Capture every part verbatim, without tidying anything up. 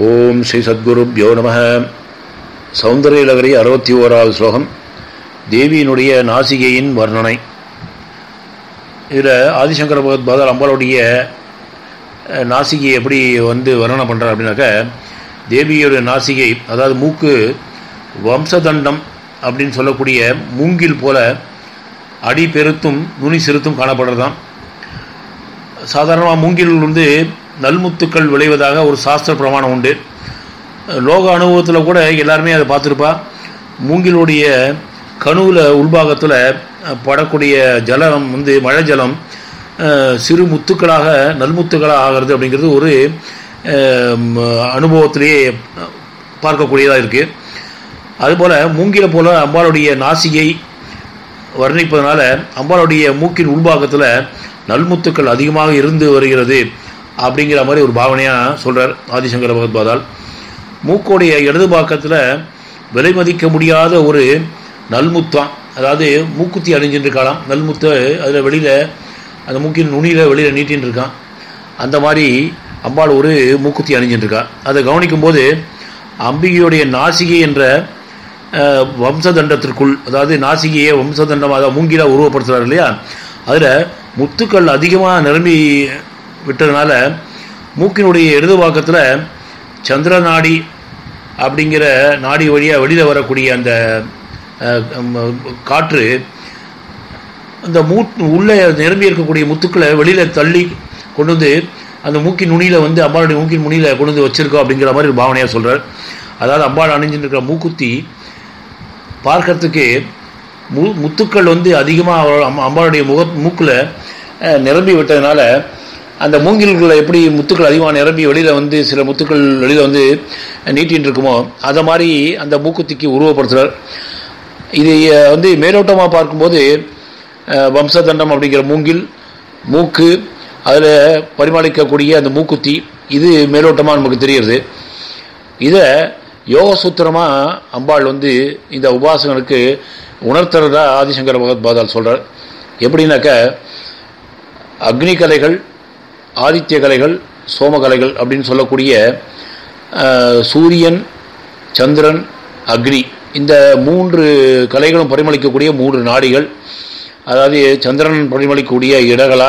ஓம் ஸ்ரீ சத்குருப்யோ நமஹ. சௌந்தர்யலகரி அறுபத்தி ஓராவது ஸ்லோகம். தேவியினுடைய நாசிகையின் வர்ணனை. இதில் ஆதிசங்கர பகவத்பாதர் அம்பாளுடைய நாசிகையை எப்படி வந்து வர்ணனை பண்ணுறார் அப்படின்னாக்க, தேவியோட நாசிகை, அதாவது மூக்கு வம்சதண்டம் அப்படின்னு சொல்லக்கூடிய மூங்கில் போல அடி பெருத்தும் நுனி சிறுத்தும் காணப்படுறதான். சாதாரணமாக மூங்கில் வந்து நல்முத்துக்கள் விளைவதாக ஒரு சாஸ்திர பிரமாணம் உண்டு. லோக அனுபவத்தில் கூட எல்லாருமே அதை பார்த்துருப்பா. மூங்கிலுடைய கணுவில் உள்பாகத்தில் படக்கூடிய ஜலம் வந்து மழை ஜலம் சிறு முத்துக்களாக நல்முத்துக்களாக ஆகிறது அப்படிங்கிறது ஒரு அனுபவத்திலேயே பார்க்கக்கூடியதாக இருக்குது. அதுபோல் மூங்கிலை போல் அம்பாளுடைய நாசிகை வர்ணிப்பதனால அம்பாளுடைய மூக்கின் உள்பாகத்தில் நல்முத்துக்கள் அதிகமாக இருந்து வருகிறது அப்படிங்கிற மாதிரி ஒரு பாவனையாக சொல்கிறார் ஆதிசங்கர பகவத்பாதால். மூக்கோடைய இடது பாக்கத்தில் விலை மதிக்க முடியாத ஒரு நல்முத்தம், அதாவது மூக்குத்தி அணிஞ்சின்னு இருக்கலாம். நல்முத்தை அதில் வெளியில் அந்த மூக்கின் நுனியில் வெளியில் நீட்டின்னு இருக்கான். அந்த மாதிரி அம்பாள் ஒரு மூக்குத்தி அணிஞ்சின்னு இருக்கா. அதை கவனிக்கும்போது அம்பிகையுடைய நாசிகை என்ற வம்சதண்டத்திற்குள், அதாவது நாசிகையை வம்சதண்டம், அதாவது மூங்கிலாக உருவப்படுத்துகிறார் இல்லையா, அதில் முத்துக்கள் அதிகமாக நிரம்பி விட்டதுனால மூக்கினுடைய இடது பாக்கத்தில் சந்திர நாடி அப்படிங்கிற நாடி வழியாக வெளியில் வரக்கூடிய அந்த காற்று அந்த மூ உள்ளே நிரம்பி இருக்கக்கூடிய முத்துக்களை வெளியில் தள்ளி கொண்டு வந்து அந்த மூக்கின் நுனியில் வந்து அம்பாளுடைய மூக்கின் நுனியில் கொண்டு வந்து வச்சுருக்கோம் அப்படிங்கிற மாதிரி ஒரு பாவனையாக சொல்கிறார். அதாவது அம்பாள் அணிஞ்சுட்டு இருக்கிற மூக்குத்தி பார்க்கறதுக்கு மு முத்துக்கள் வந்து அதிகமாக அம்பாளுடைய முக மூக்கில் நிரம்பி விட்டதுனால அந்த மூங்கில்களில் எப்படி முத்துக்கள் அதிகமாக நிரம்பி வெளியில் வந்து சில முத்துக்கள் வெளியில் வந்து நீட்டின்னு இருக்குமோ அதை மாதிரி அந்த மூக்குத்திக்கு உருவப்படுத்துகிறார். இது வந்து மேலோட்டமாக பார்க்கும்போது வம்சதண்டம் அப்படிங்கிற மூங்கில், மூக்கு, அதில் பரிமாளிக்கக்கூடிய அந்த மூக்குத்தி, இது மேலோட்டமாக நமக்கு தெரியுது. இதை யோகசூத்திரமாக அம்பாள் வந்து இந்த உபாசகனுக்கு உணர்த்துறதா ஆதிசங்கர பகவத்பாதால் சொல்கிறார். எப்படின்னாக்க, அக்னி கலைகள், ஆதித்ய கலைகள், சோமகலைகள் அப்படின்னு சொல்லக்கூடிய சூரியன், சந்திரன், அக்னி, இந்த மூன்று கலைகளும் பரிமளிக்கக்கூடிய மூன்று நாடிகள். அதாவது சந்திரன் பரிமளிக்கக்கூடிய இடகலா,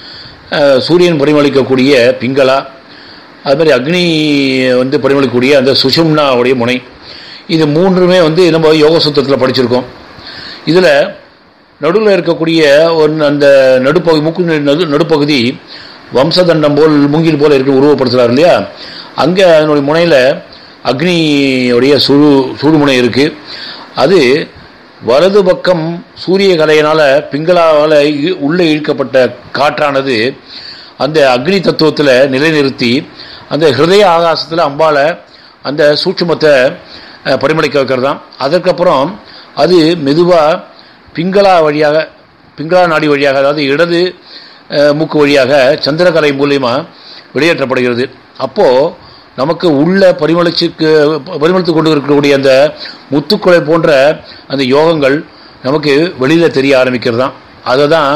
சூரியன் பரிமளிக்கக்கூடிய பிங்களா, அது மாதிரி அக்னி வந்து பரிமளிக்கக்கூடிய அந்த சுஷும்னாவுடைய முனை. இது மூன்றுமே வந்து நம்ம யோகசூத்திரத்தில் படிச்சிருக்கோம். இதில் நடுவில் இருக்கக்கூடிய ஒரு அந்த நடுப்பகுதி, மூக்கு நடு நடுப்பகுதி வம்சதண்டம் போல் மூங்கில் போல் இருக்க உருவப்படுத்துகிறார் இல்லையா, அங்கே அதனுடைய முனையில் அக்னியுடைய சுழு சுழுமுனை இருக்குது. அது வலது பக்கம் சூரிய கலையினால் பிங்களாவால் உள்ளே இழுக்கப்பட்ட காற்றானது அந்த அக்னி தத்துவத்தில் நிலைநிறுத்தி அந்த ஹிருதய ஆகாசத்தில் அம்பாளை அந்த சூட்சுமத்தை பரிமளிக்க வைக்கிறதாம். அதற்கப்புறம் அது மெதுவாக பிங்களா வழியாக, பிங்களா நாடி வழியாக, அதாவது இடது மூக்கு வழியாக சந்திரகலை மூலியமாக வெளியேற்றப்படுகிறது. அப்போது நமக்கு உள்ள பரிமளிச்சுக்கு பரிமளித்து கொண்டு இருக்கக்கூடிய அந்த முத்துக்குலை போன்ற அந்த யோகங்கள் நமக்கு வெளியில் தெரிய ஆரம்பிக்கிறது தான். அதை தான்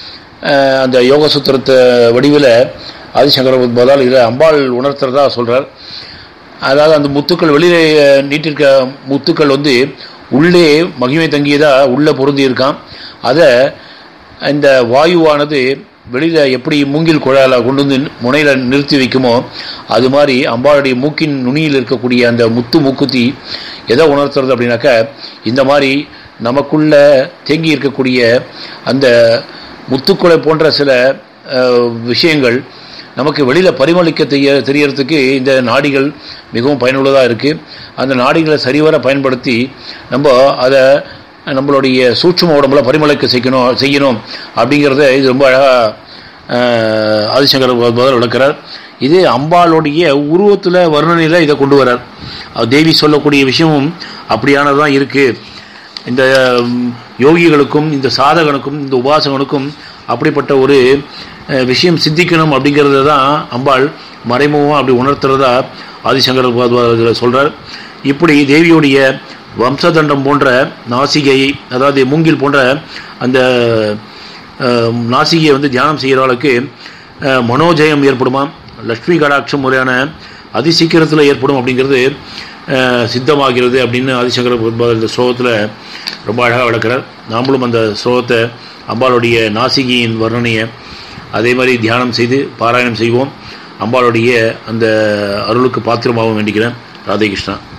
அந்த யோக சூத்திரத்தை வடிவில் ஆதிசங்கர பகவத்பாதால் இதில் அம்பாள் உணர்த்துறதா சொல்கிறார். அதாவது அந்த முத்துக்கள் வெளியே நீட்டிருக்க முத்துக்கள் வந்து உள்ளே மகிமை தங்கியதாக உள்ளே பொருந்தி இருக்கான். அதை இந்த வாயுவானது வெளியில் எப்படி மூங்கில் குழாயில் கொண்டு வந்து முனையில் நிறுத்தி வைக்குமோ அது மாதிரி அம்பாளுடைய மூக்கின் நுனியில் இருக்கக்கூடிய அந்த முத்து மூக்குத்தி எதை உணர்த்துறது அப்படின்னாக்க, இந்த மாதிரி நமக்குள்ள தேங்கி இருக்கக்கூடிய அந்த முத்துக்குலை போன்ற சில விஷயங்கள் நமக்கு வெளியில் பரிமளிக்க தெரிய தெரியறதுக்கு இந்த நாடிகள் மிகவும் பயனுள்ளதாக இருக்குது. அந்த நாடிகளை சரிவர பயன்படுத்தி நம்ம அதை நம்மளுடைய சூட்சும உடம்புல பரிமளிக்க செய்யணும் செய்யணும் அப்படிங்கிறத இது ரொம்ப அழகாக ஆதிசங்கர பகவத்பாதர் விளக்கிறார். இது அம்பாளுடைய உருவத்தில் வர்ணனையில் இதை கொண்டு வரார். தேவி சொல்லக்கூடிய விஷயமும் அப்படியானதான் இருக்குது. இந்த யோகிகளுக்கும் இந்த சாதகனுக்கும் இந்த உபாசகனுக்கும் அப்படிப்பட்ட ஒரு விஷயம் சித்திக்கணும் அப்படிங்கிறத தான் அம்பாள் மறைமுகமாக அப்படி உணர்த்துறதா ஆதிசங்கர பகவத்பாதர் சொல்கிறார். இப்படி தேவியுடைய வம்சதண்டம் போன்ற நாசிகை, அதாவது மூங்கில் போன்ற அந்த நாசிகையை வந்து தியானம் செய்கிறவளுக்கு மனோஜயம் ஏற்படுமா, லக்ஷ்மி கடாட்சம் முறையான அதிசீக்கிரத்தில் ஏற்படும் அப்படிங்கிறது சித்தமாகிறது அப்படின்னு ஆதிசங்கர பகவத்பாதர் இந்த ஸ்லோகத்தில் ரொம்ப அழகாக விளக்கிறார். நாமளும் அந்த ஸ்லோகத்தை அம்பாளுடைய நாசிகியின் வர்ணனையை அதே மாதிரி தியானம் செய்து பாராயணம் செய்வோம். அம்பாளுடைய அந்த அருளுக்கு பாத்திரமாகவும் வேண்டிக்கிறேன். ராதே கிருஷ்ணா.